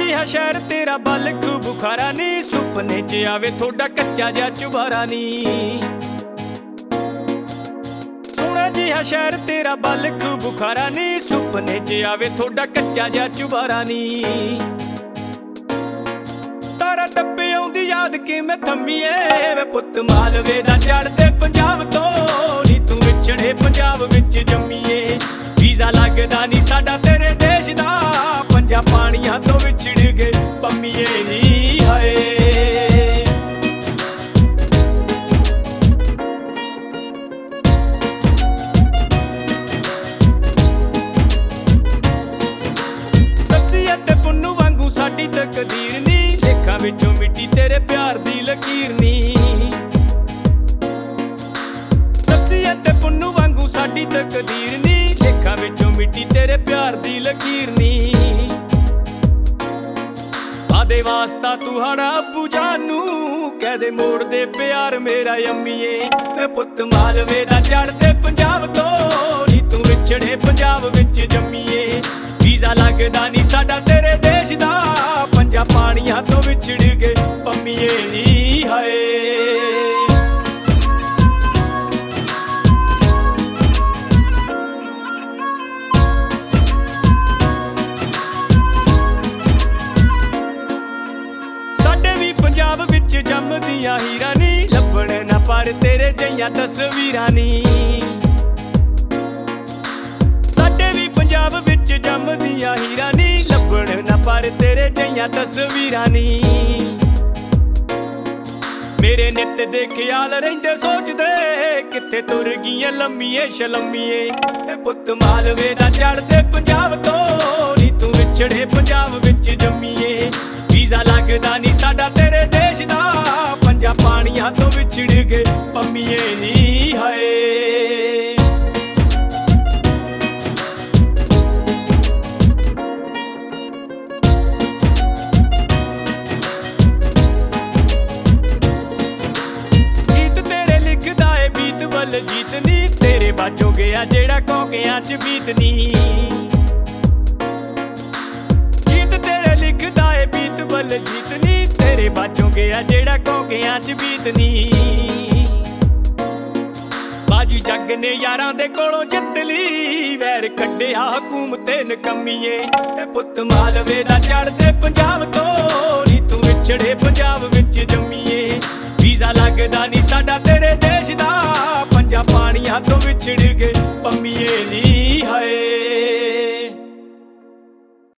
ਜਿਹਾ ਸ਼ਹਿਰ ਤੇਰਾ ਬਲਖ ਬੁਖਾਰਾ ਨੀ, ਸੁਪਨੇ 'ਚ ਆਵੇ ਥੋੜਾ ਕੱਚਾ ਜਿਹਾ ਚੁਬਾਰਾ ਨੀ। ਸੋਹਣਾ ਜਿਹਾ ਸ਼ਹਿਰ ਤੇਰਾ ਬਲਖ ਬੁਖਾਰਾ ਨੀ, ਸੁਪਨੇ 'ਚ ਆਵੇ ਥੋੜਾ ਕੱਚਾ ਜਿਹਾ ਚੁਬਾਰਾ ਨੀ। ਤਾਰਾ ਟੱਪੇ ਆਉਂਦੀ ਯਾਦ ਕਿਵੇਂ ਥੰਮੀਏ, ਵੇ ਪੁੱਤ ਮਾਲਵੇ ਦਾ ਚੜ੍ਹਦੇ ਪੰਜਾਬ ਤੋਂ ਨੀ, ਤੂੰ ਵਿਛੜੇ ਪੰਜਾਬ ਵਿੱਚ ਜੰਮੀਏ। ਵੀਜ਼ਾ ਲੱਗਦਾ ਨੀ ਸਾਡਾ ਤੇਰੇ ਦੇਸ਼ ਦਾ, ਪੰਜਾਂ ਪਾਣੀਆਂ ਤੋਂ ਵਿਛੜ ਗਏ ਪੰਮੀਏ ਨੀ ਹਾਏ। ਸੱਸੀ ਅਤੇ ਪੁੰਨੂ ਵਾਂਗੂ ਸਾਡੀ ਤਕਦੀਰ ਨੀ, ਲੇਖਾਂ ਵਿੱਚੋਂ ਮਿੱਟੀ ਤੇਰੇ ਪਿਆਰ ਦੀ ਲਕੀਰ ਨੀ। ਸੱਸੀ ਅਤੇ ਪੁੰਨੂ ਵਾਂਗੂ ਸਾਡੀ ਤਕਦੀਰ ਨੀ, ਲੇਖਾਂ ਵਿੱਚੋਂ ਮਿੱਟੀ ਤੇਰੇ ਪਿਆਰ ਦੀ ਲਕੀਰ ਨੀ। ਆਦੇ ਵਾਸਤਾ ਤੂੰ ਹਣਾ ਅੱਬੂ ਜਾਨ ਨੂੰ, ਕਹਦੇ ਮੋੜ ਦੇ ਪਿਆਰ ਮੇਰਾ ਅੰਮੀਏ। ਵੇ ਪੁੱਤ ਮਾਲਵੇ ਦਾ ਚੜ੍ਹਦੇ ਪੰਜਾਬ ਤੋਂ ਨੀ, ਤੂੰ ਵਿਛੜੇ ਪੰਜਾਬ ਵਿੱਚ ਜੰਮੀਏ। ਵੀਜ਼ਾ ਲੱਗਦਾ ਨੀ ਸਾਡਾ ਤੇਰੇ ਦੇਸ਼ ਦਾ, ਪੰਜਾਂ ਪਾਣੀਆਂ ਤੋਂ ਵਿਛੜ ਗਏ ਪੰਮੀਏ ਨੀ ਹਾਏ। ਪੰਜਾਬ ਵਿੱਚ ਜੰਮਦੀਆਂ ਹੀਰਾਂ ਨੀ, ਲੱਭਣ ਨਾ ਪਰ ਤੇਰੇ ਜਈਆਂ ਤਸਵੀਰਾਂ ਨੀ। ਸਾਡੇ ਵੀ ਪੰਜਾਬ ਵਿੱਚ ਜੰਮਦੀਆਂ ਹੀਰਾਂ ਨੀ, ਲੱਭਣ ਨਾ ਪਰ ਤੇਰੇ ਜਈਆਂ ਤਸਵੀਰਾਂ ਨੀ। ਮੇਰੇ ਨਿੱਤ ਦੇ ਖਿਆਲ ਰਹਿੰਦੇ ਸੋਚਦੇ, ਕਿੱਥੇ ਤੁਰ ਗਈਆਂ ਲੰਮੀਏ ਸ਼ਲੰਮੀਏ। ਏ ਪੁੱਤ ਮਾਲਵੇ ਦਾ ਚੜ੍ਹਦੇ ਪੰਜਾਬ ਤੋਂ ਨੀ, ਤੂੰ ਵਿਛੜੇ ਪੰਜਾਬ ਵਿੱਚ ਜੰਮੀਏ। ਵੀਜ਼ਾ ਲੱਗਦਾ ਨੀ ਸਾਡਾ ਤੇਰੇ ਦੇਸ਼ ਦਾ, ਪੰਜਾਂ ਪਾਣੀਆਂ ਤੋਂ ਵਿਛੜ ਗਏ ਪੰਮੀਏ ਨੀ ਹਾਏ। ਗੀਤ ਤੇਰੇ ਲਿਖਦਾ ਏ ਬੀਤ ਬਲਜੀਤ ਨੀ, ਤੇਰੇ ਬਾਝੋਂ ਗਿਆ ਜਿਹੜਾ ਕੌਕਿਆਂ 'ਚ ਬੀਤ ਨੀ। ਲਿਖਦਾ ਏ ਬੀਤ ਬਲਜੀਤ ਨੀ, ਤੇਰੇ ਬਾਝੋਂ ਗਿਆ ਜਿਹੜਾ ਕੌਕਿਆਂ 'ਚ ਬੀਤ ਨੀ। ਬਾਜੀ ਜੱਗ ਨੇ ਯਾਰਾਂ ਦੇ ਕੋਲੋਂ ਜਿੱਤ ਲਈ, ਵੈਰ ਕੱਢਿਆ ਹਕੂਮਤੇ ਨਕੰਮੀਏ। ਏ ਪੁੱਤ ਮਾਲਵੇ ਦਾ ਚੜ੍ਹਦੇ ਪੰਜਾਬ ਤੋਂ ਨੀ, ਤੂੰ ਵਿਛੜੇ ਪੰਜਾਬ ਵਿੱਚ ਜੰਮੀਏ। ਵੀਜ਼ਾ ਲੱਗਦਾ ਨੀ ਸਾਡਾ ਤੇਰੇ